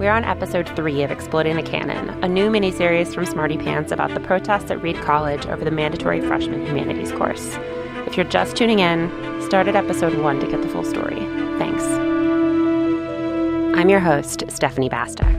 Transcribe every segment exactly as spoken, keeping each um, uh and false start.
We're on episode three of Exploding the Canon, a new miniseries from Smarty Pants about the protests at Reed College over the mandatory freshman humanities course. If you're just tuning in, start at episode one to get the full story. Thanks. I'm your host, Stephanie Bastek.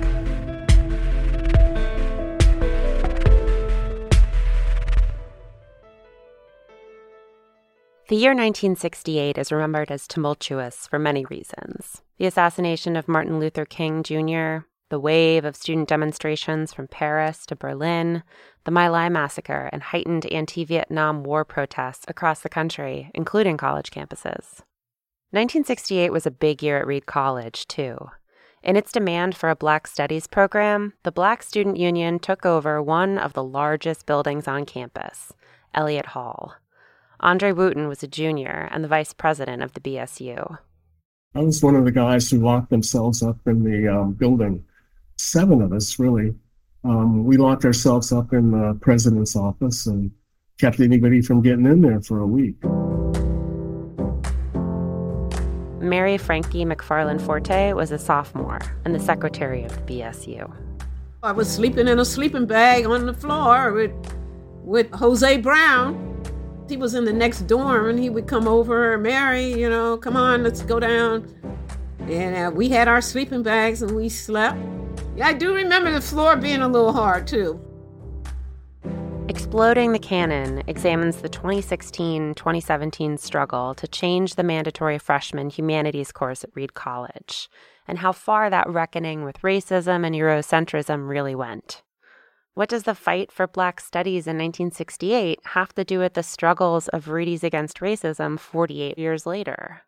The year nineteen sixty-eight is remembered as tumultuous for many reasons. The assassination of Martin Luther King Junior, the wave of student demonstrations from Paris to Berlin, the My Lai massacre, and heightened anti-Vietnam War protests across the country, including college campuses. nineteen sixty-eight was a big year at Reed College, too. In its demand for a Black Studies program, the Black Student Union took over one of the largest buildings on campus, Elliott Hall. Andre Wooten was a junior and the vice president of the B S U. I was one of the guys who locked themselves up in the um, building. Seven of us, really. Um, we locked ourselves up in the president's office and kept anybody from getting in there for a week. Mary Frankie McFarland Forte was a sophomore and the secretary of the B S U. I was sleeping in a sleeping bag on the floor with, with Jose Brown. He was in the next dorm, and he would come over, Mary, you know, come on, let's go down. And uh, we had our sleeping bags, and we slept. Yeah, I do remember the floor being a little hard, too. Exploding the Canon examines the twenty sixteen twenty seventeen struggle to change the mandatory freshman humanities course at Reed College, and how far that reckoning with racism and Eurocentrism really went. What does the fight for Black studies in nineteen sixty-eight have to do with the struggles of Reedies against racism forty-eight years later?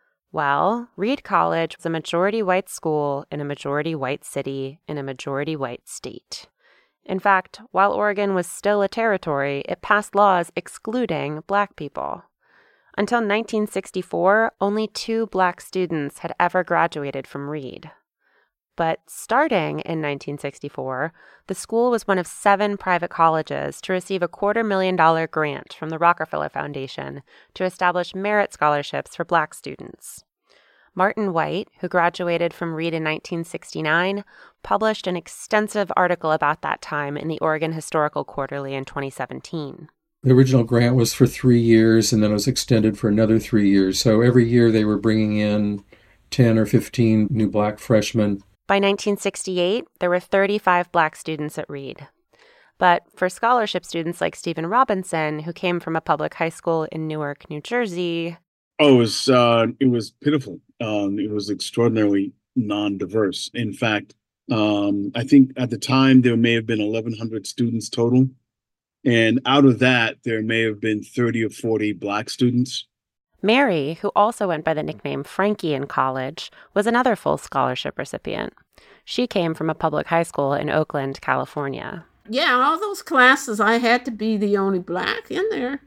Well, Reed College was a majority-white school in a majority-white city in a majority-white state. In fact, while Oregon was still a territory, it passed laws excluding Black people. Until nineteen sixty-four, only two Black students had ever graduated from Reed. But starting in nineteen sixty-four, the school was one of seven private colleges to receive a quarter million dollar grant from the Rockefeller Foundation to establish merit scholarships for Black students. Martin White, who graduated from Reed in nineteen sixty-nine, published an extensive article about that time in the Oregon Historical Quarterly in twenty seventeen. The original grant was for three years, and then it was extended for another three years. So every year they were bringing in ten or fifteen new Black freshmen. By nineteen sixty-eight, there were thirty-five Black students at Reed. But for scholarship students like Stephen Robinson, who came from a public high school in Newark, New Jersey... Oh, it was, uh, it was pitiful. Um, it was extraordinarily non-diverse. In fact, um, I think at the time there may have been eleven hundred students total. And out of that, there may have been thirty or forty Black students. Mary, who also went by the nickname Frankie in college, was another full scholarship recipient. She came from a public high school in Oakland, California. Yeah, all those classes, I had to be the only Black in there.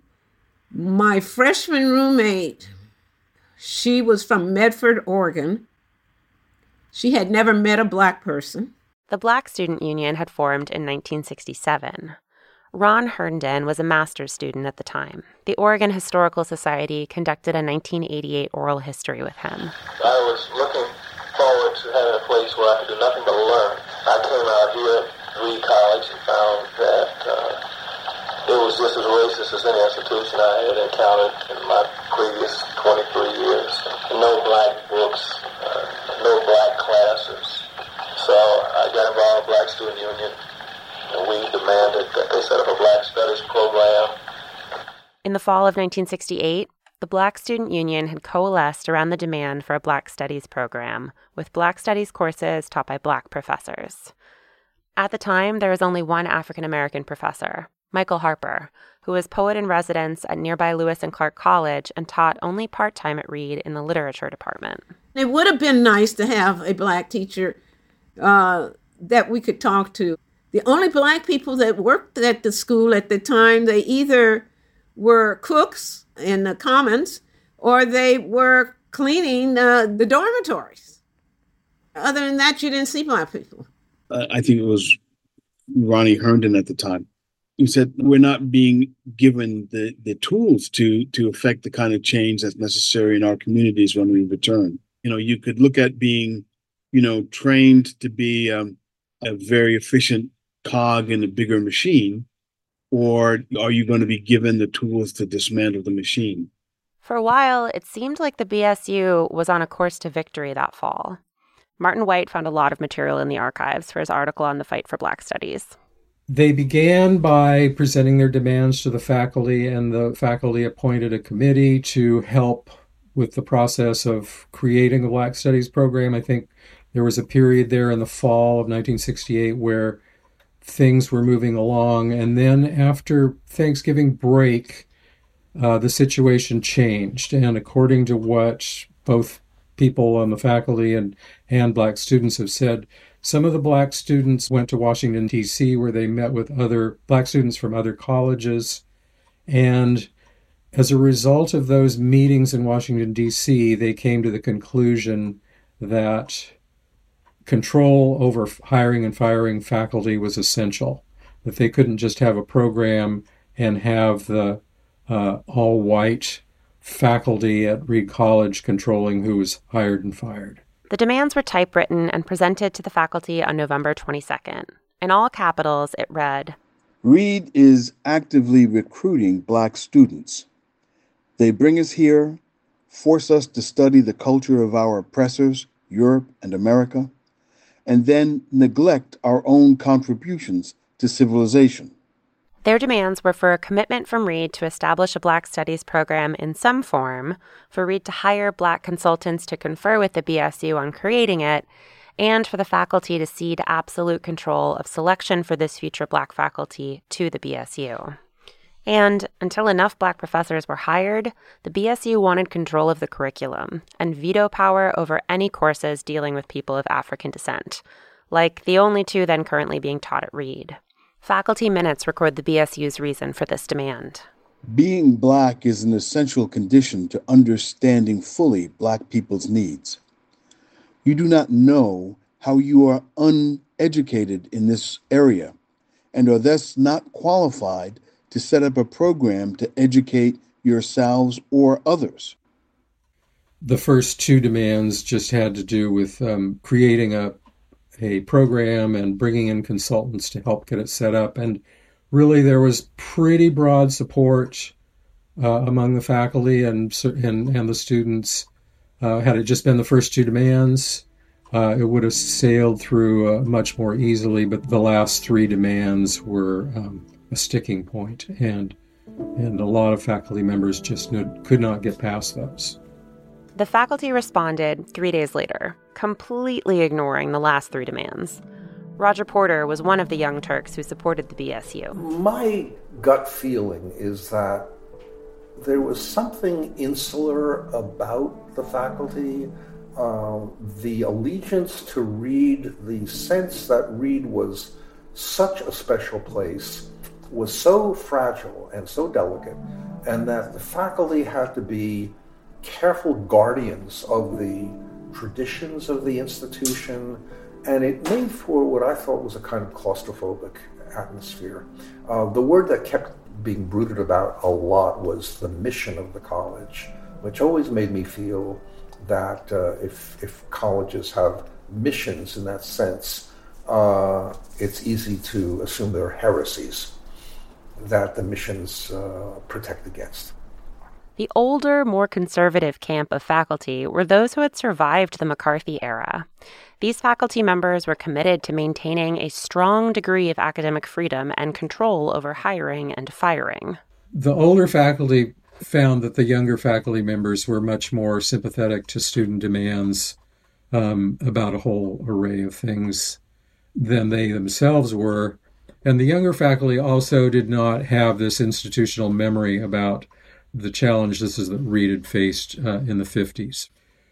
My freshman roommate, she was from Medford, Oregon. She had never met a Black person. The Black Student Union had formed in nineteen sixty-seven. Ron Herndon was a master's student at the time. The Oregon Historical Society conducted a nineteen eighty-eight oral history with him. I was looking forward to having a place where I could do nothing but learn. I came out here at Reed College and found that uh, it was just as racist as any institution I had encountered in my previous twenty-three years. No Black books, uh, no Black classes. So I got involved in the Black Student Union. And we demanded that they set up a Black Studies program. In the fall of nineteen sixty-eight, the Black Student Union had coalesced around the demand for a Black Studies program, with Black Studies courses taught by Black professors. At the time, there was only one African-American professor, Michael Harper, who was poet in residence at nearby Lewis and Clark College and taught only part-time at Reed in the literature department. It would have been nice to have a Black teacher uh, that we could talk to. The only Black people that worked at the school at the time, they either were cooks in the commons or they were cleaning uh, the dormitories. Other than that, you didn't see Black people. Uh, I think it was Ronnie Herndon at the time. He said, we're not being given the, the tools to, to affect the kind of change that's necessary in our communities when we return. You know, you could look at being you know, trained to be um, a very efficient cog in a bigger machine? Or are you going to be given the tools to dismantle the machine? For a while, it seemed like the B S U was on a course to victory that fall. Martin White found a lot of material in the archives for his article on the fight for Black Studies. They began by presenting their demands to the faculty, and the faculty appointed a committee to help with the process of creating a Black Studies program. I think there was a period there in the fall of nineteen sixty-eight where things were moving along. And then after Thanksgiving break, uh, the situation changed. And according to what both people on the faculty and, and Black students have said, some of the Black students went to Washington, D C, where they met with other Black students from other colleges. And as a result of those meetings in Washington, D C, they came to the conclusion that control over hiring and firing faculty was essential, that they couldn't just have a program and have the uh, all-white faculty at Reed College controlling who was hired and fired. The demands were typewritten and presented to the faculty on November twenty-second. In all capitals, it read, Reed is actively recruiting Black students. They bring us here, force us to study the culture of our oppressors, Europe and America, and then neglect our own contributions to civilization. Their demands were for a commitment from Reed to establish a Black Studies program in some form, for Reed to hire Black consultants to confer with the B S U on creating it, and for the faculty to cede absolute control of selection for this future Black faculty to the B S U. And until enough Black professors were hired, the B S U wanted control of the curriculum and veto power over any courses dealing with people of African descent, like the only two then currently being taught at Reed. Faculty minutes record the B S U's reason for this demand. Being Black is an essential condition to understanding fully Black people's needs. You do not know how you are uneducated in this area and are thus not qualified to set up a program to educate yourselves or others. The first two demands just had to do with um, creating a a program and bringing in consultants to help get it set up. And really there was pretty broad support uh, among the faculty and, and, and the students. Uh, had it just been the first two demands, uh, it would have sailed through uh, much more easily, but the last three demands were um, a sticking point, and and a lot of faculty members just no, could not get past those. The faculty responded three days later, completely ignoring the last three demands. Roger Porter was one of the Young Turks who supported the B S U. My gut feeling is that there was something insular about the faculty, uh, the allegiance to Reed, the sense that Reed was such a special place, was so fragile and so delicate, and that the faculty had to be careful guardians of the traditions of the institution, and it made for what I thought was a kind of claustrophobic atmosphere. Uh, the word that kept being brooded about a lot was the mission of the college, which always made me feel that uh, if, if colleges have missions in that sense, uh, it's easy to assume they're heresies that the missions uh, protect against. The older, more conservative camp of faculty were those who had survived the McCarthy era. These faculty members were committed to maintaining a strong degree of academic freedom and control over hiring and firing. The older faculty found that the younger faculty members were much more sympathetic to student demands um, about a whole array of things than they themselves were. And the younger faculty also did not have this institutional memory about the challenges that Reed had faced uh, in the fifties,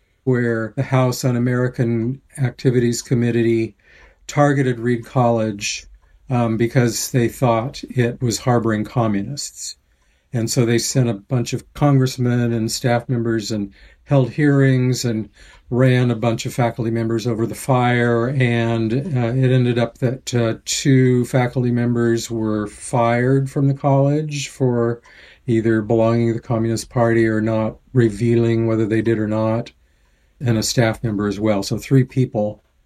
where the House Un-American Activities Committee targeted Reed College um, because they thought it was harboring communists. And so they sent a bunch of congressmen and staff members and held hearings and ran a bunch of faculty members over the fire. And uh, it ended up that uh, two faculty members were fired from the college for either belonging to the Communist Party or not revealing whether they did or not, and a staff member as well. So three people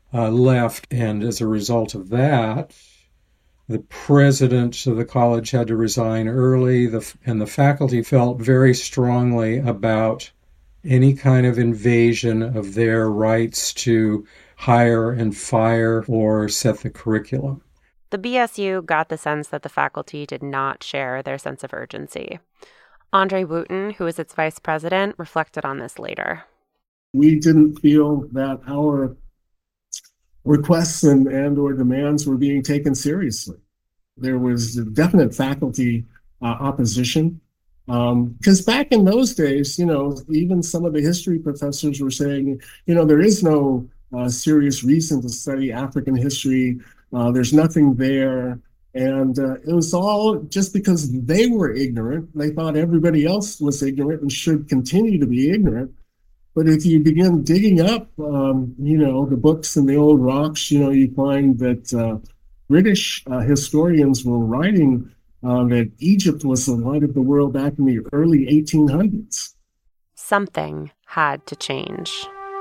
uh, left. And as a result of that, the president of the college had to resign early, the, and the faculty felt very strongly about any kind of invasion of their rights to hire and fire or set the curriculum. The B S U got the sense that the faculty did not share their sense of urgency. Andre Wooten, who was its vice president, reflected on this later. We didn't feel that our requests and, and or demands were being taken seriously. There was definite faculty uh, opposition. Because um, back in those days, you know, even some of the history professors were saying, you know, there is no uh, serious reason to study African history. Uh, there's nothing there. And uh, it was all just because they were ignorant. They thought everybody else was ignorant and should continue to be ignorant. But if you begin digging up, um, you know, the books and the old rocks, you know, you find that uh, British uh, historians were writing uh, that Egypt was the light of the world back in the early eighteen hundreds. Something had to change.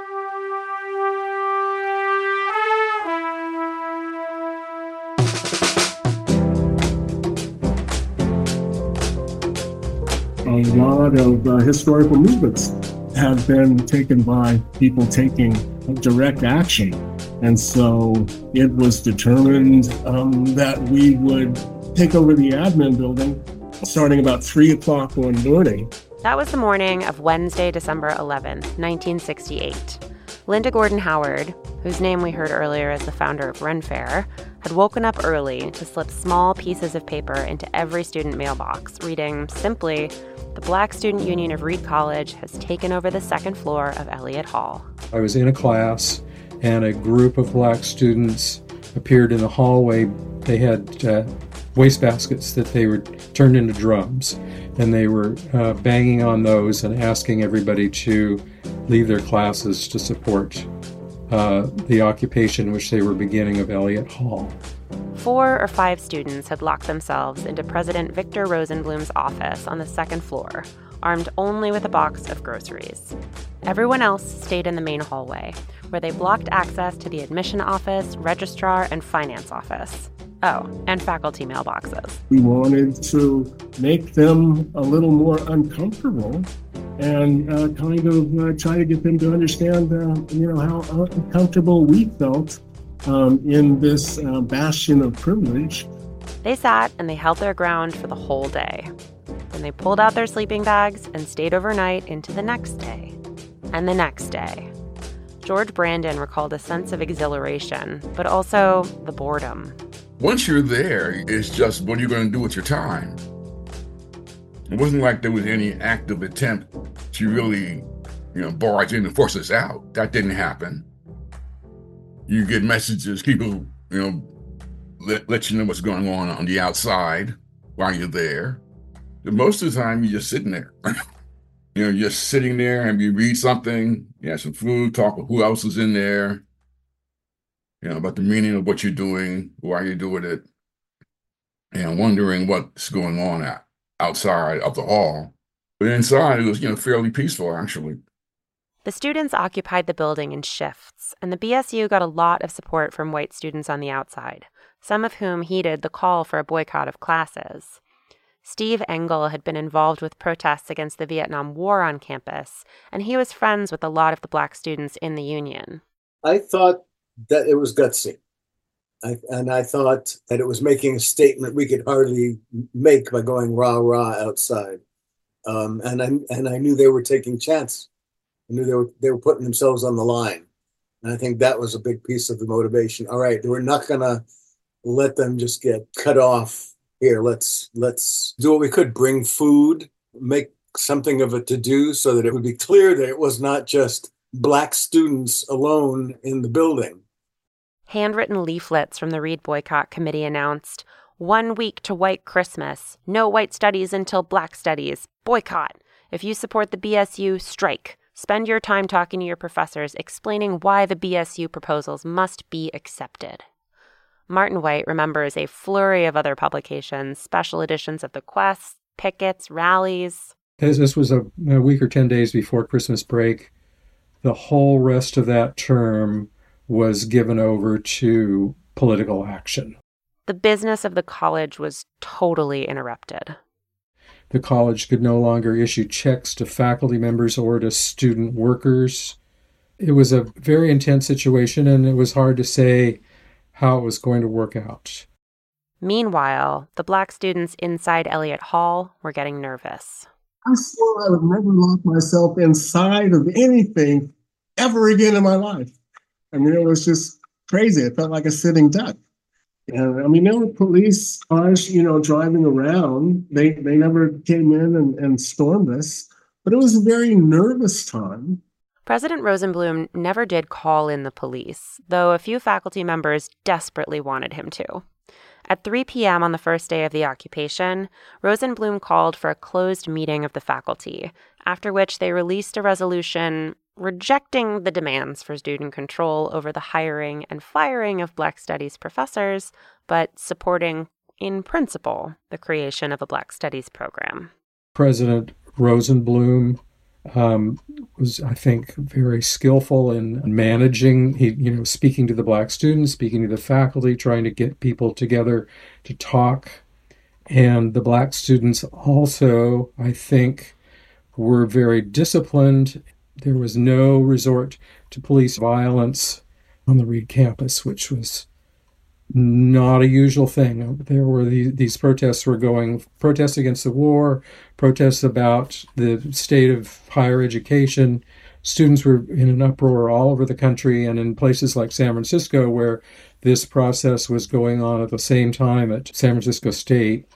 A lot of uh, historical movements have been taken by people taking direct action. And so it was determined um, that we would take over the admin building starting about three o'clock one morning. That was the morning of Wednesday, December eleventh, nineteen sixty-eight. Linda Gordon Howard, whose name we heard earlier as the founder of Ren Fair, had woken up early to slip small pieces of paper into every student mailbox, reading simply, "The Black Student Union of Reed College has taken over the second floor of Elliott Hall." I was in a class, and a group of black students appeared in the hallway. They had uh, wastebaskets that they were turned into drums, and they were uh, banging on those and asking everybody to leave their classes to support uh, the occupation which they were beginning of Elliott Hall. Four or five students had locked themselves into President Victor Rosenblum's office on the second floor, armed only with a box of groceries. Everyone else stayed in the main hallway, where they blocked access to the admission office, registrar, and finance office. Oh, and faculty mailboxes. We wanted to make them a little more uncomfortable and uh, kind of uh, try to get them to understand, uh, you know, how uncomfortable we felt um, in this uh, bastion of privilege. They sat and they held their ground for the whole day. Then they pulled out their sleeping bags and stayed overnight into the next day. And the next day. George Brandon recalled a sense of exhilaration, but also the boredom. Once you're there, it's just what are you going to do with your time? It wasn't like there was any active attempt to really, you know, barge in and force us out. That didn't happen. You get messages, people, you know, let, let you know what's going on on the outside while you're there. But most of the time, you're just sitting there. You know, you're just sitting there and you read something, you have some food, talk with who else is in there, you know, about the meaning of what you're doing, why you're doing it, and wondering what's going on at, outside of the hall. But inside, it was, you know, fairly peaceful, actually. The students occupied the building in shifts, and the B S U got a lot of support from white students on the outside, some of whom heeded the call for a boycott of classes. Steve Engel had been involved with protests against the Vietnam War on campus, and he was friends with a lot of the black students in the union. I thought that it was gutsy. I, and I thought that it was making a statement we could hardly make by going rah-rah outside. Um, and, I, and I knew they were taking chances. I knew they were, they were putting themselves on the line. And I think that was a big piece of the motivation. All right, we're not going to let them just get cut off. Here, let's let's do what we could, bring food, make something of a to-do so that it would be clear that it was not just black students alone in the building. Handwritten leaflets from the Reed Boycott Committee announced, "One week to white Christmas. No white studies until black studies. Boycott. If you support the B S U, strike. Spend your time talking to your professors, explaining why the B S U proposals must be accepted." Martin White remembers a flurry of other publications, special editions of the Quest, pickets, rallies. This was a, a week or ten days before Christmas break. The whole rest of that term was given over to political action. The business of the college was totally interrupted. The college could no longer issue checks to faculty members or to student workers. It was a very intense situation, and it was hard to say how it was going to work out. Meanwhile, the Black students inside Elliott Hall were getting nervous. I swore I would never lock myself inside of anything ever again in my life. I mean, it was just crazy. It felt like a sitting duck. And I mean, there were police cars, you know, driving around. They they never came in and, and stormed us, but it was a very nervous time. President Rosenblum never did call in the police, though a few faculty members desperately wanted him to. At three p.m. on the first day of the occupation, Rosenblum called for a closed meeting of the faculty, after which they released a resolution rejecting the demands for student control over the hiring and firing of Black Studies professors, but supporting, in principle, the creation of a Black Studies program. President Rosenblum um, was, I think, very skillful in managing, he, you know, speaking to the Black students, speaking to the faculty, trying to get people together to talk. And the Black students also, I think, were very disciplined. There was no resort to police violence on the Reed campus, which was not a usual thing. There were these, these protests were going, protests against the war, protests about the state of higher education. Students were in an uproar all over the country, and in places like San Francisco, where this process was going on at the same time at San Francisco State.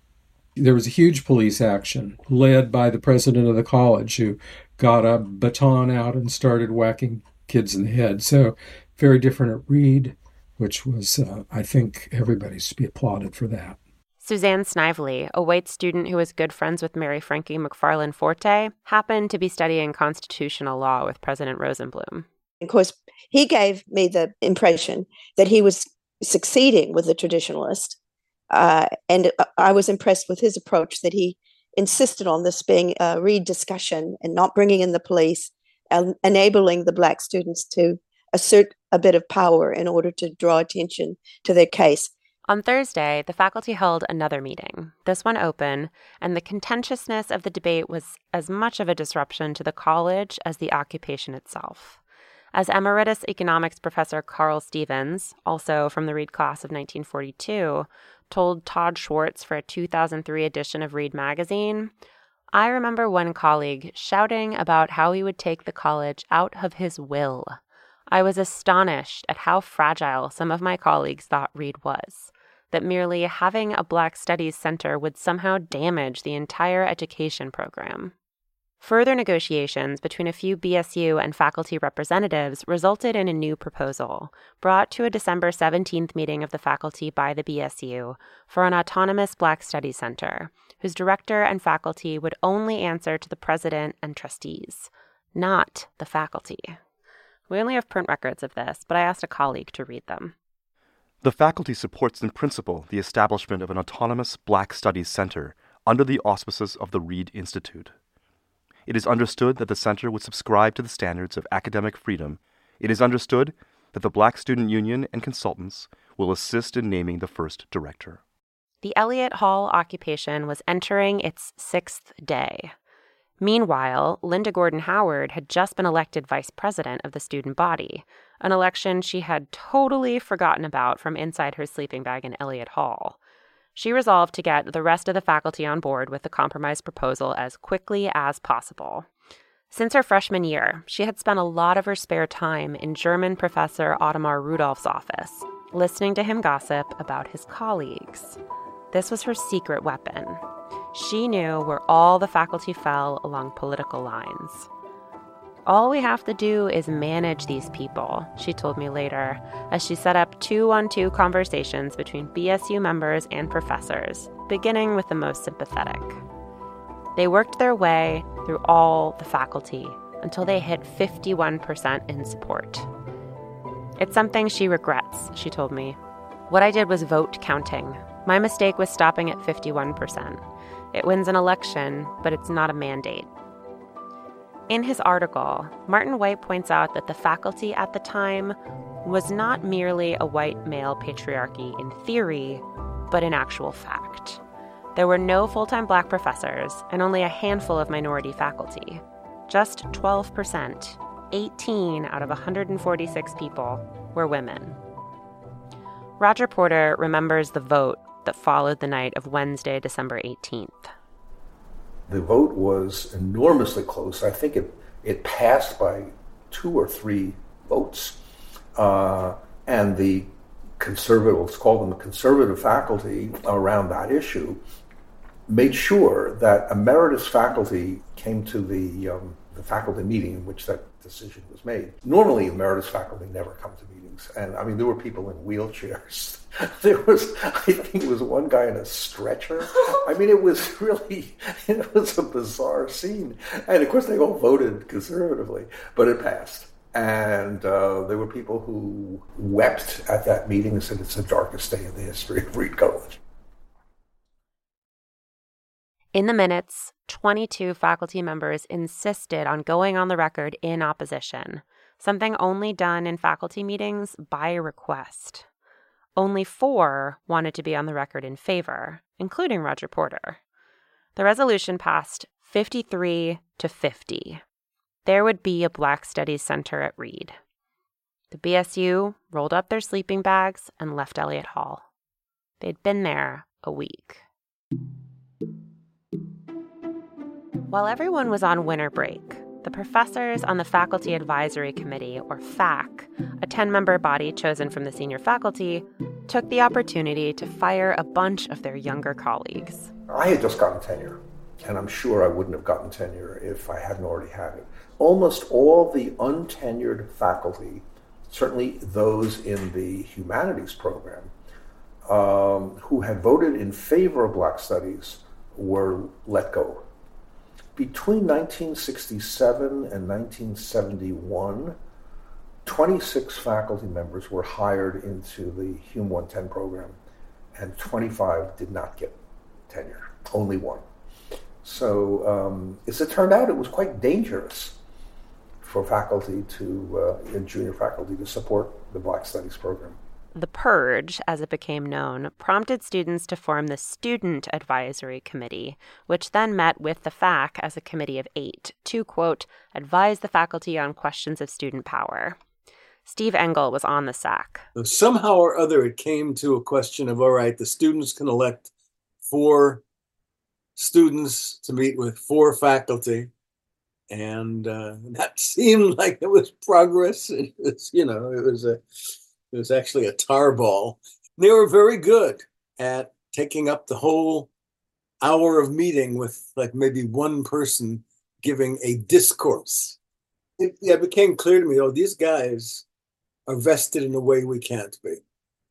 There was a huge police action led by the president of the college, who got a baton out and started whacking kids in the head. So very different at Reed, which was, uh, I think, everybody's to be applauded for that. Suzanne Snively, a white student who was good friends with Mary Frankie McFarland Forte, happened to be studying constitutional law with President Rosenblum. Of course, he gave me the impression that he was succeeding with the traditionalist. Uh, and I was impressed with his approach, that he insisted on this being a Reed discussion and not bringing in the police, and enabling the Black students to assert a bit of power in order to draw attention to their case. On Thursday, the faculty held another meeting, this one open, and the contentiousness of the debate was as much of a disruption to the college as the occupation itself. As Emeritus Economics Professor Carl Stevens, also from the Reed class of nineteen forty-two, told Todd Schwartz for a two thousand three edition of Reed magazine, I remember one colleague shouting about how he would take the college out of his will. I was astonished at how fragile some of my colleagues thought Reed was, that merely having a Black Studies Center would somehow damage the entire education program. Further negotiations between a few B S U and faculty representatives resulted in a new proposal, brought to a December seventeenth meeting of the faculty by the B S U for an autonomous Black Studies Center, whose director and faculty would only answer to the president and trustees, not the faculty. We only have print records of this, but I asked a colleague to read them. The faculty supports in principle the establishment of an autonomous Black Studies Center under the auspices of the Reed Institute. It is understood that the center would subscribe to the standards of academic freedom. It is understood that the Black Student Union and consultants will assist in naming the first director. The Elliott Hall occupation was entering its sixth day. Meanwhile, Linda Gordon Howard had just been elected vice president of the student body, an election she had totally forgotten about from inside her sleeping bag in Elliott Hall. She resolved to get the rest of the faculty on board with the compromise proposal as quickly as possible. Since her freshman year, she had spent a lot of her spare time in German professor Ottomar Rudolph's office, listening to him gossip about his colleagues. This was her secret weapon. She knew where all the faculty fell along political lines. All we have to do is manage these people, she told me later, as she set up two-on-two conversations between B S U members and professors, beginning with the most sympathetic. They worked their way through all the faculty until they hit fifty-one percent in support. It's something she regrets, she told me. What I did was vote counting. My mistake was stopping at fifty-one percent. It wins an election, but it's not a mandate. In his article, Martin White points out that the faculty at the time was not merely a white male patriarchy in theory, but in actual fact. There were no full-time Black professors and only a handful of minority faculty. Just twelve percent, eighteen out of one hundred forty-six people, were women. Roger Porter remembers the vote that followed the night of Wednesday, December eighteenth. The vote was enormously close. I think it, it passed by two or three votes. Uh, and the conservative, let's call them the conservative faculty around that issue, made sure that emeritus faculty came to the, um, the faculty meeting in which that decision was made. Normally, emeritus faculty never come to meetings. And I mean, there were people in wheelchairs. There was, I think it was one guy in a stretcher. I mean, it was really, it was a bizarre scene. And of course, they all voted conservatively, but it passed. And uh, there were people who wept at that meeting and said it's the darkest day in the history of Reed College. In the minutes, twenty-two faculty members insisted on going on the record in opposition, something only done in faculty meetings by request. Only four wanted to be on the record in favor, including Roger Porter. The resolution passed fifty-three to fifty. There would be a Black Studies Center at Reed. The B S U rolled up their sleeping bags and left Elliott Hall. They'd been there a week. While everyone was on winter break, the professors on the Faculty Advisory Committee, or F A C, a ten-member body chosen from the senior faculty, took the opportunity to fire a bunch of their younger colleagues. I had just gotten tenure, and I'm sure I wouldn't have gotten tenure if I hadn't already had it. Almost all the untenured faculty, certainly those in the humanities program, um, who had voted in favor of Black Studies were let go. Between nineteen sixty-seven and nineteen seventy-one, twenty-six faculty members were hired into the Hume one ten program, and twenty-five did not get tenure, only one. So um, as it turned out, it was quite dangerous for faculty to, uh, and junior faculty to support the Black Studies program. The Purge, as it became known, prompted students to form the Student Advisory Committee, which then met with the F A C as a committee of eight to, quote, advise the faculty on questions of student power. Steve Engel was on the S A C. Somehow or other, it came to a question of, all right, the students can elect four students to meet with four faculty. And uh, that seemed like it was progress. It was, you know, it was a, it was actually a tar ball. They were very good at taking up the whole hour of meeting with like maybe one person giving a discourse. It, yeah, it became clear to me, oh, these guys are vested in a way we can't be.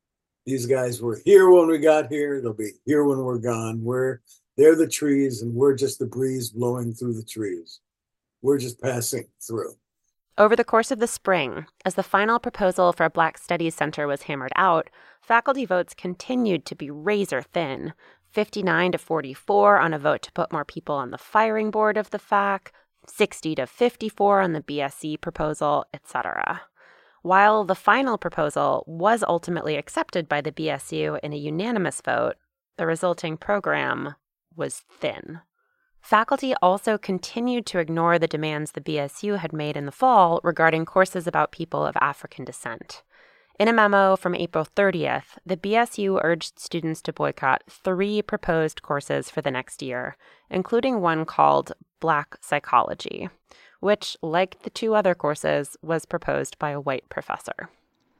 These guys were here when we got here. They'll be here when we're gone. We're, they're the trees and we're just the breeze blowing through the trees. We're just passing through. Over the course of the spring, as the final proposal for a Black Studies Center was hammered out, faculty votes continued to be razor thin, fifty-nine to forty-four on a vote to put more people on the firing board of the F A C, sixty to fifty-four on the B S C proposal, et cetera. While the final proposal was ultimately accepted by the B S U in a unanimous vote, the resulting program was thin. Faculty also continued to ignore the demands the B S U had made in the fall regarding courses about people of African descent. In a memo from April thirtieth, the B S U urged students to boycott three proposed courses for the next year, including one called Black Psychology, which, like the two other courses, was proposed by a white professor.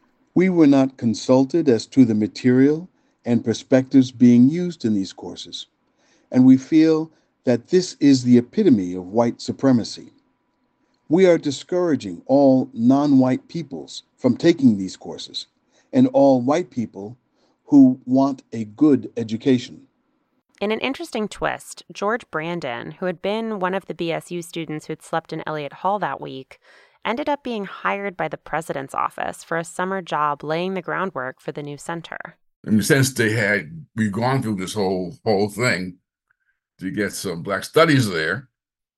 We were not consulted as to the material and perspectives being used in these courses, and we feel that this is the epitome of white supremacy. We are discouraging all non-white peoples from taking these courses, and all white people who want a good education. In an interesting twist, George Brandon, who had been one of the B S U students who had slept in Elliott Hall that week, ended up being hired by the president's office for a summer job laying the groundwork for the new center. In the sense they had, we'd gone through this whole whole thing to get some Black Studies there.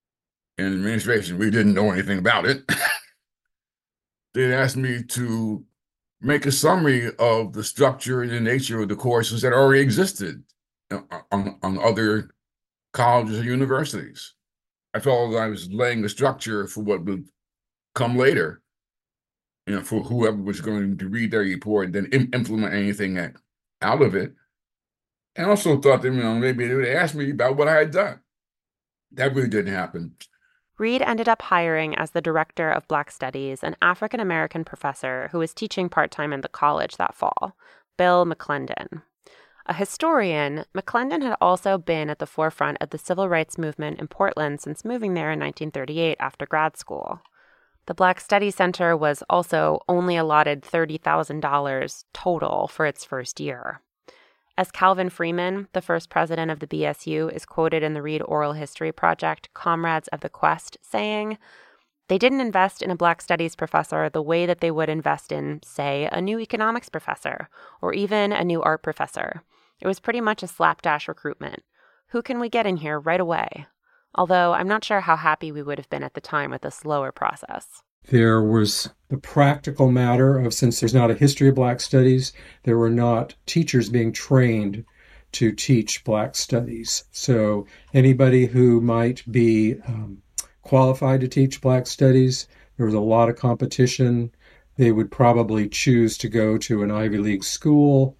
In administration, we didn't know anything about it. They asked me to make a summary of the structure and the nature of the courses that already existed on, on other colleges or universities. I felt I was laying the structure for what would come later, you know, for whoever was going to read their report and then im- implement anything that, out of it. And also thought that, you know, maybe they would ask me about what I had done. That really didn't happen. Reed ended up hiring as the director of Black Studies an African-American professor who was teaching part-time in the college that fall, Bill McClendon. A historian, McClendon had also been at the forefront of the civil rights movement in Portland since moving there in nineteen thirty-eight after grad school. The Black Studies Center was also only allotted thirty thousand dollars total for its first year. As Calvin Freeman, the first president of the B S U, is quoted in the Reed Oral History Project, Comrades of the Quest, saying, "They didn't invest in a Black Studies professor the way that they would invest in, say, a new economics professor or even a new art professor. It was pretty much a slapdash recruitment. Who can we get in here right away?" Although I'm not sure how happy we would have been at the time with a slower process. There was the practical matter of, since there's not a history of Black studies, there were not teachers being trained to teach Black studies. So anybody who might be um, qualified to teach Black studies, there was a lot of competition. They would probably choose to go to an Ivy League school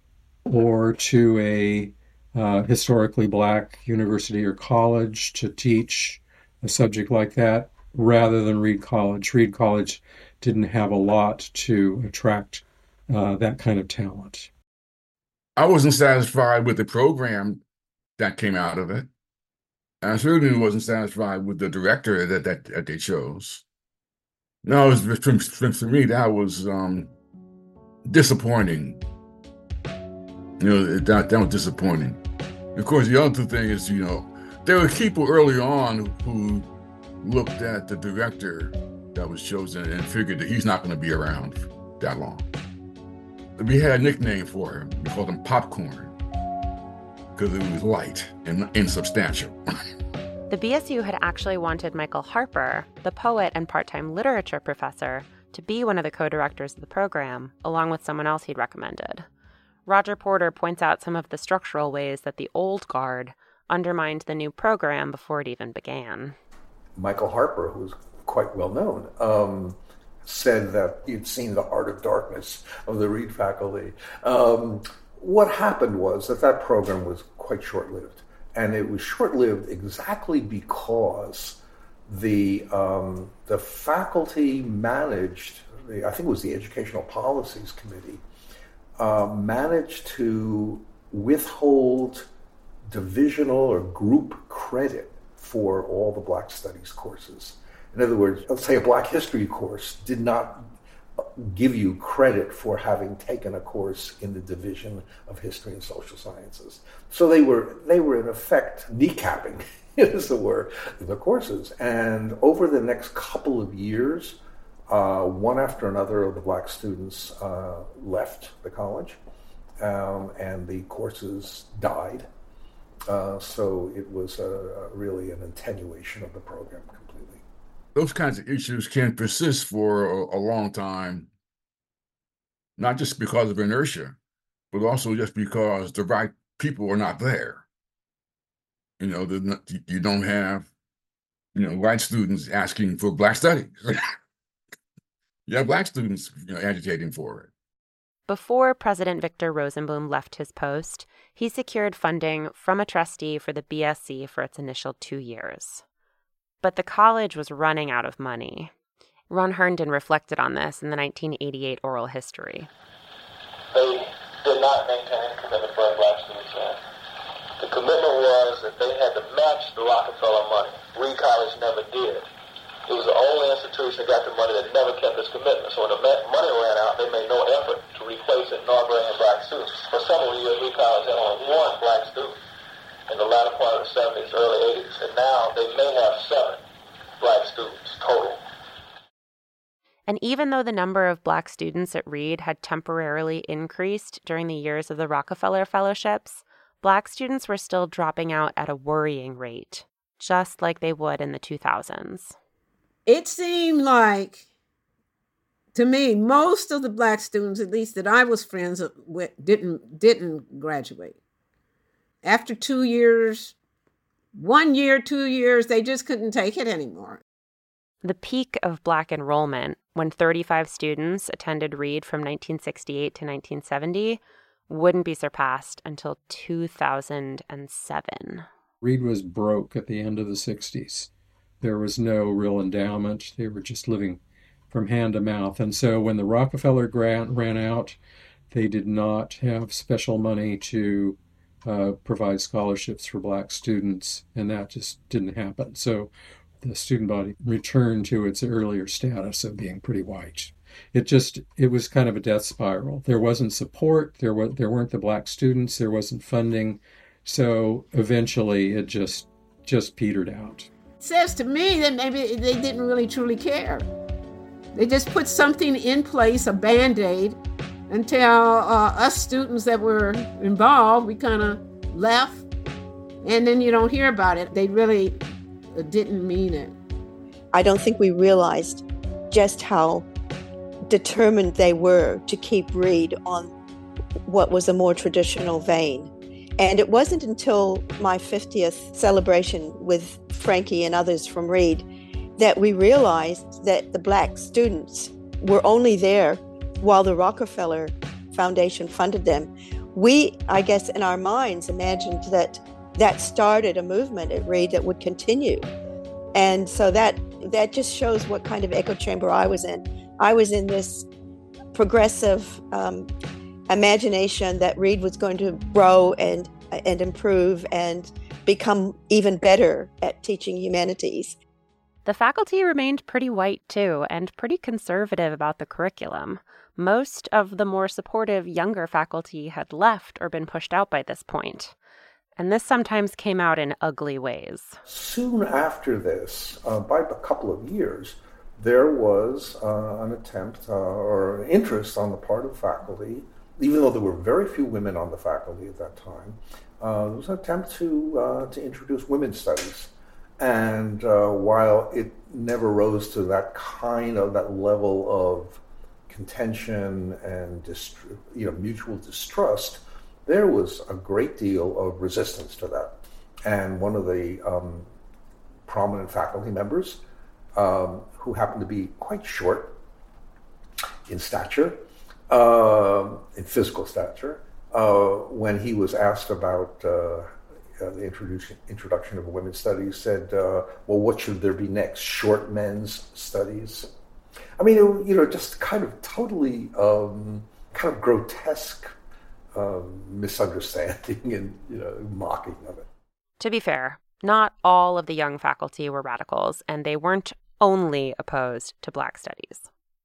or to a uh, historically Black university or college to teach a subject like that, rather than Reed College. Reed College didn't have a lot to attract uh, that kind of talent. I wasn't satisfied with the program that came out of it. And I certainly wasn't satisfied with the director that, that, that they chose. No, it was, for, for me, that was um, disappointing. You know, that, that was disappointing. Of course, the other thing is, you know, there were people early on who looked at the director that was chosen and figured that he's not going to be around that long. We had a nickname for him. We called him Popcorn because it was light and insubstantial. The B S U had actually wanted Michael Harper, the poet and part-time literature professor, to be one of the co-directors of the program, along with someone else he'd recommended. Roger Porter points out some of the structural ways that the old guard undermined the new program before it even began. Michael Harper, who's quite well known, um, said that he'd seen the heart of darkness of the Reed faculty. Um, what happened was that that program was quite short-lived. And it was short-lived exactly because the um, the faculty managed, the, I think it was the Educational Policies Committee, uh, managed to withhold divisional or group credit for all the Black Studies courses. In other words, let's say a Black History course did not give you credit for having taken a course in the division of History and Social Sciences. So they were they were in effect kneecapping, as it were, the courses. And over the next couple of years, uh, one after another of the Black students uh, left the college, um, and the courses died. Uh, so it was a, a really an attenuation of the program completely. Those kinds of issues can persist for a, a long time, not just because of inertia, but also just because the right people are not there. You know, not, you don't have, you know, white students asking for Black studies. You have Black students, you know, agitating for it. Before President Victor Rosenblum left his post, he secured funding from a trustee for the B S C for its initial two years. But the college was running out of money. Ron Herndon reflected on this in the nineteen eighty-eight oral history. They did not maintain any commitment for Black students. The commitment was that they had to match the Rockefeller money. Reed College never did. It was the only institution that got the money that never kept its commitment. So when the money ran out, they made no effort to replace it, nor bring in Black students. For several years, Reed College had only one Black student in the latter part of the seventies, early eighties, and now they may have seven Black students total. And even though the number of Black students at Reed had temporarily increased during the years of the Rockefeller Fellowships, Black students were still dropping out at a worrying rate, just like they would in the two thousands. It seemed like To me, most of the Black students, at least that I was friends with, didn't didn't graduate. After two years, one year, two years, they just couldn't take it anymore. The peak of Black enrollment, when thirty-five students attended Reed from nineteen sixty-eight to nineteen seventy, wouldn't be surpassed until two thousand seven. Reed was broke at the end of the sixties. There was no real endowment. They were just living from hand to mouth. And so when the Rockefeller grant ran out, they did not have special money to uh, provide scholarships for Black students, and that just didn't happen. So the student body returned to its earlier status of being pretty white. It just, it was kind of a death spiral. There wasn't support, there, was, there weren't the Black students, there wasn't funding. So eventually it just, just petered out. It says to me that maybe they didn't really truly care. They just put something in place, a Band-Aid, until uh, us students that were involved, we kind of left, and then you don't hear about it. They really didn't mean it. I don't think we realized just how determined they were to keep Reed on what was a more traditional vein. And it wasn't until my fiftieth celebration with Frankie and others from Reed that we realized that the Black students were only there while the Rockefeller Foundation funded them. We, I guess, in our minds imagined that that started a movement at Reed that would continue. And so that that just shows what kind of echo chamber I was in. I was in this progressive um, imagination that Reed was going to grow and and improve and become even better at teaching humanities. The faculty remained pretty white, too, and pretty conservative about the curriculum. Most of the more supportive younger faculty had left or been pushed out by this point. And this sometimes came out in ugly ways. Soon after this, uh, by a couple of years, there was uh, an attempt uh, or interest on the part of faculty, even though there were very few women on the faculty at that time, uh, there was an attempt to, uh, to introduce women's studies. And uh, while it never rose to that kind of, that level of contention and dist- you know, mutual distrust, there was a great deal of resistance to that. And one of the um, prominent faculty members, um, who happened to be quite short in stature, uh, in physical stature, uh, when he was asked about uh, uh, the introduction, introduction of women's studies, said, uh, well, what should there be next? Short men's studies? I mean, it, you know, just kind of totally um, kind of grotesque Um, misunderstanding and, you know, mocking of it. To be fair, not all of the young faculty were radicals, and they weren't only opposed to Black studies.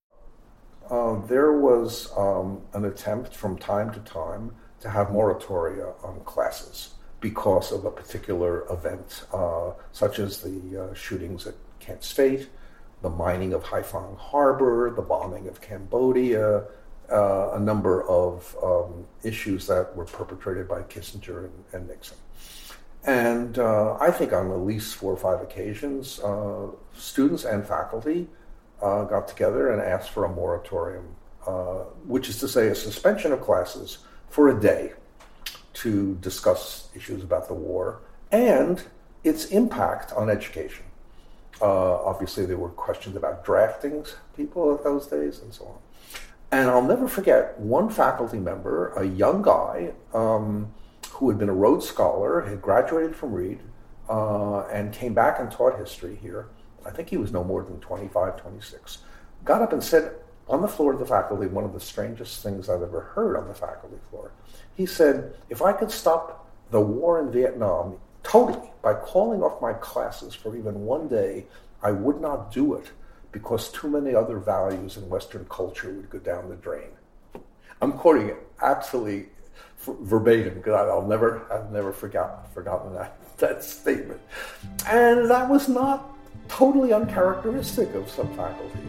Uh, there was um, an attempt from time to time to have moratoria on classes because of a particular event, uh, such as the uh, shootings at Kent State, the mining of Haiphong Harbor, the bombing of Cambodia, Uh, a number of um, issues that were perpetrated by Kissinger and, and Nixon. And uh, I think on at least four or five occasions, uh, students and faculty uh, got together and asked for a moratorium, uh, which is to say a suspension of classes for a day to discuss issues about the war and its impact on education. Uh, obviously, there were questions about drafting people at those days and so on. And I'll never forget one faculty member, a young guy um, who had been a Rhodes Scholar, had graduated from Reed, uh, and came back and taught history here. I think he was no more than twenty-five, twenty-six. Got up and said on the floor of the faculty, one of the strangest things I've ever heard on the faculty floor. He said, if I could stop the war in Vietnam totally by calling off my classes for even one day, I would not do it, because too many other values in Western culture would go down the drain. I'm quoting it absolutely f- verbatim, because I'll never, I've never forgotten, forgotten that, that statement. And that was not totally uncharacteristic of some faculty.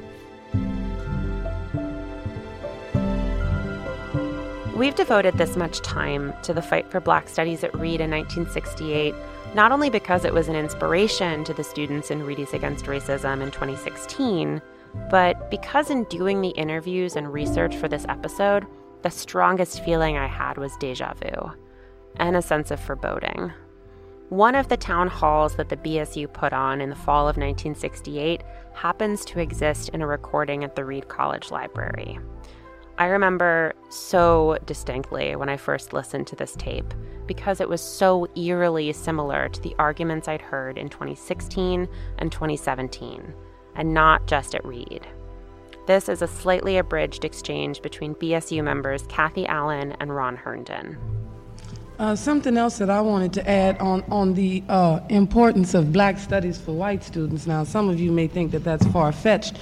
We've devoted this much time to the fight for Black studies at Reed in nineteen sixty-eight, not only because it was an inspiration to the students in Readies Against Racism in twenty sixteen, But because in doing the interviews and research for this episode, the strongest feeling I had was déjà vu and a sense of foreboding. One of the town halls that the B S U put on in the fall of nineteen sixty-eight happens to exist in a recording at the Reed College Library. I remember so distinctly when I first listened to this tape because it was so eerily similar to the arguments I'd heard in twenty sixteen and twenty seventeen, and not just at Reed. This is a slightly abridged exchange between B S U members Kathy Allen and Ron Herndon. Uh, something else that I wanted to add on, on the uh, importance of Black studies for white students. Now, some of you may think that that's far-fetched,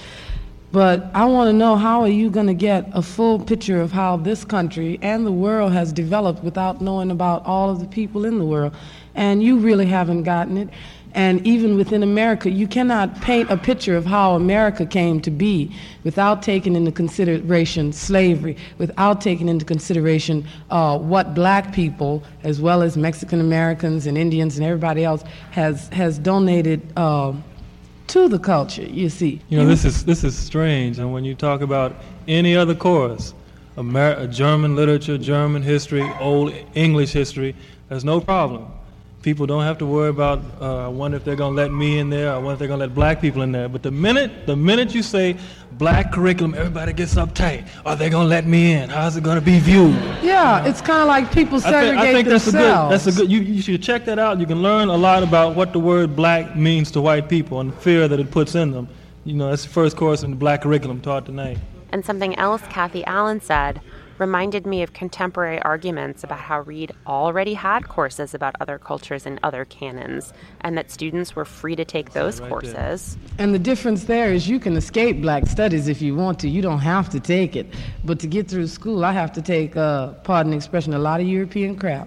but I want to know, how are you going to get a full picture of how this country and the world has developed without knowing about all of the people in the world? And you really haven't gotten it. And even within America, you cannot paint a picture of how America came to be without taking into consideration slavery, without taking into consideration uh, what Black people, as well as Mexican Americans and Indians and everybody else, has has donated uh, to the culture. You see, you know, this is this is strange. And when you talk about any other course, Amer- German literature, German history, Old English history, there's no problem. People don't have to worry about, uh, I wonder if they're going to let me in there, I wonder if they're going to let Black people in there. But the minute the minute you say Black curriculum, everybody gets uptight. Are they going to let me in? How's it going to be viewed? Yeah, it's kind of like people segregate I think, I think that's themselves. a good, that's a good, you, you should check that out. You can learn a lot about what the word Black means to white people and the fear that it puts in them. You know, that's the first course in the Black curriculum taught tonight. And something else Kathy Allen said reminded me of contemporary arguments about how Reed already had courses about other cultures and other canons, and that students were free to take those right courses. There. And the difference there is you can escape Black studies if you want to. You don't have to take it. But to get through school, I have to take, uh, pardon the expression, a lot of European crap.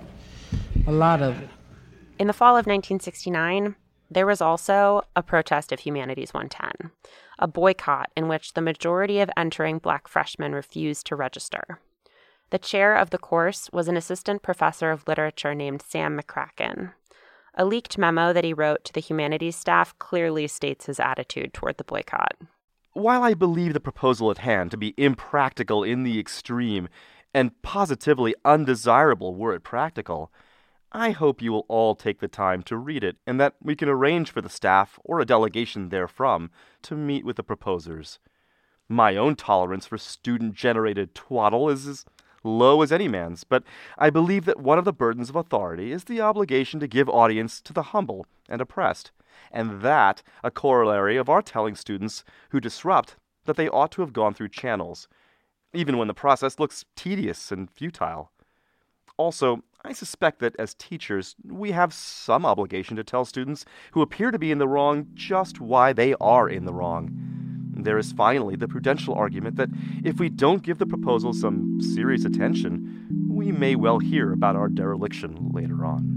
A lot of it. In the fall of nineteen sixty-nine, there was also a protest of Humanities one ten, a boycott in which the majority of entering Black freshmen refused to register. The chair of the course was an assistant professor of literature named Sam McCracken. A leaked memo that he wrote to the humanities staff clearly states his attitude toward the boycott. While I believe the proposal at hand to be impractical in the extreme and positively undesirable were it practical, I hope you will all take the time to read it and that we can arrange for the staff or a delegation therefrom to meet with the proposers. My own tolerance for student-generated twaddle is as low as any man's, but I believe that one of the burdens of authority is the obligation to give audience to the humble and oppressed, and that a corollary of our telling students who disrupt that they ought to have gone through channels, even when the process looks tedious and futile. Also, I suspect that as teachers, we have some obligation to tell students who appear to be in the wrong just why they are in the wrong. There is finally the prudential argument that if we don't give the proposal some serious attention, we may well hear about our dereliction later on.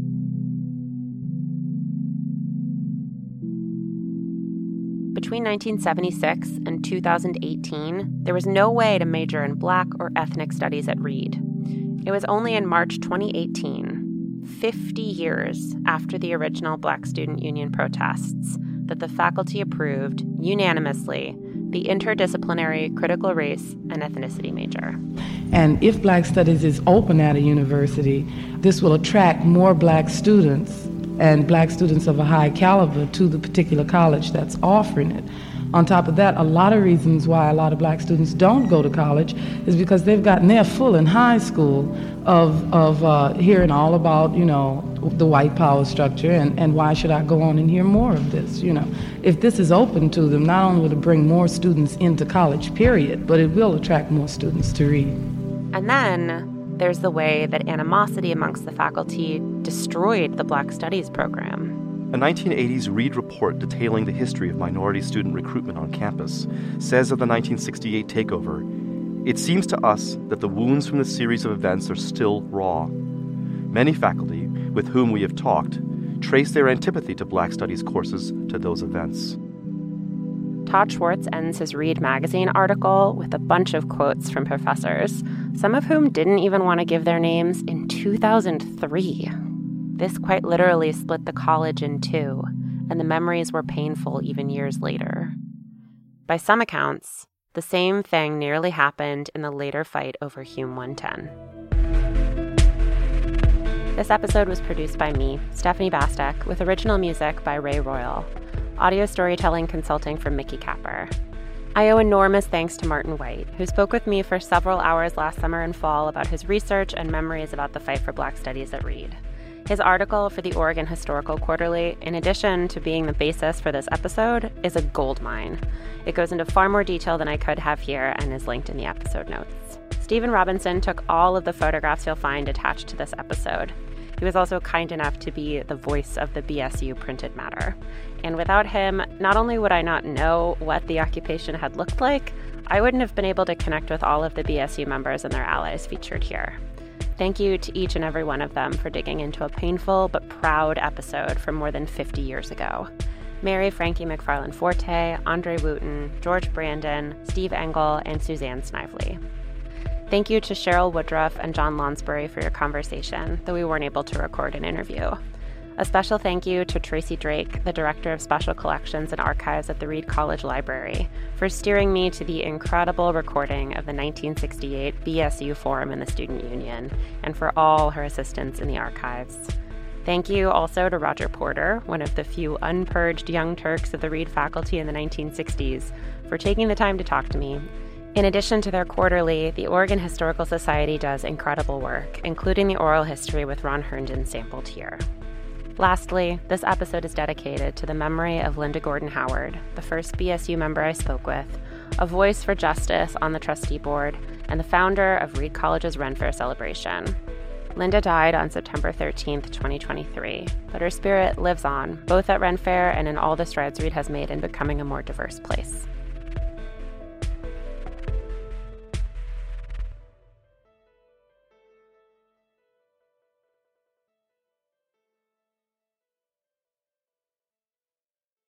Between nineteen seventy-six and two thousand eighteen, there was no way to major in Black or ethnic studies at Reed. It was only in March twenty eighteen, fifty years after the original Black Student Union protests, that the faculty approved, unanimously, the interdisciplinary critical race and ethnicity major. And if Black Studies is open at a university, this will attract more Black students and Black students of a high caliber to the particular college that's offering it. On top of that, a lot of reasons why a lot of Black students don't go to college is because they've gotten their full in high school of of uh, hearing all about, you know, the white power structure and, and why should I go on and hear more of this, you know. If this is open to them, not only will it bring more students into college, period, but it will attract more students to Reed. And then there's the way that animosity amongst the faculty destroyed the Black Studies program. A nineteen eighties Reed report detailing the history of minority student recruitment on campus says of the nineteen sixty-eight takeover, "It seems to us that the wounds from the series of events are still raw. Many faculty with whom we have talked trace their antipathy to Black Studies courses to those events." Todd Schwartz ends his Reed magazine article with a bunch of quotes from professors, some of whom didn't even want to give their names, in two thousand three. This quite literally split the college in two, and the memories were painful even years later. By some accounts, the same thing nearly happened in the later fight over Hume one ten. This episode was produced by me, Stephanie Bastek, with original music by Ray Royal, audio storytelling consulting from Mickey Capper. I owe enormous thanks to Martin White, who spoke with me for several hours last summer and fall about his research and memories about the fight for Black Studies at Reed. His article for the Oregon Historical Quarterly, in addition to being the basis for this episode, is a goldmine. It goes into far more detail than I could have here and is linked in the episode notes. Stephen Robinson took all of the photographs you'll find attached to this episode. He was also kind enough to be the voice of the B S U printed matter. And without him, not only would I not know what the occupation had looked like, I wouldn't have been able to connect with all of the B S U members and their allies featured here. Thank you to each and every one of them for digging into a painful but proud episode from more than fifty years ago. Mary Frankie McFarland Forte, Andre Wooten, George Brandon, Steve Engel, and Suzanne Snively. Thank you to Cheryl Woodruff and John Lonsbury for your conversation, though we weren't able to record an interview. A special thank you to Tracy Drake, the Director of Special Collections and Archives at the Reed College Library, for steering me to the incredible recording of the nineteen sixty-eight B S U Forum in the Student Union, and for all her assistance in the archives. Thank you also to Roger Porter, one of the few unpurged young Turks of the Reed faculty in the nineteen sixties, for taking the time to talk to me. In addition to their quarterly, the Oregon Historical Society does incredible work, including the oral history with Ron Herndon sampled here. Lastly, this episode is dedicated to the memory of Linda Gordon Howard, the first B S U member I spoke with, a voice for justice on the trustee board, and the founder of Reed College's Ren Fair celebration. Linda died on September thirteenth, twenty twenty-three, but her spirit lives on, both at Ren Fair and in all the strides Reed has made in becoming a more diverse place.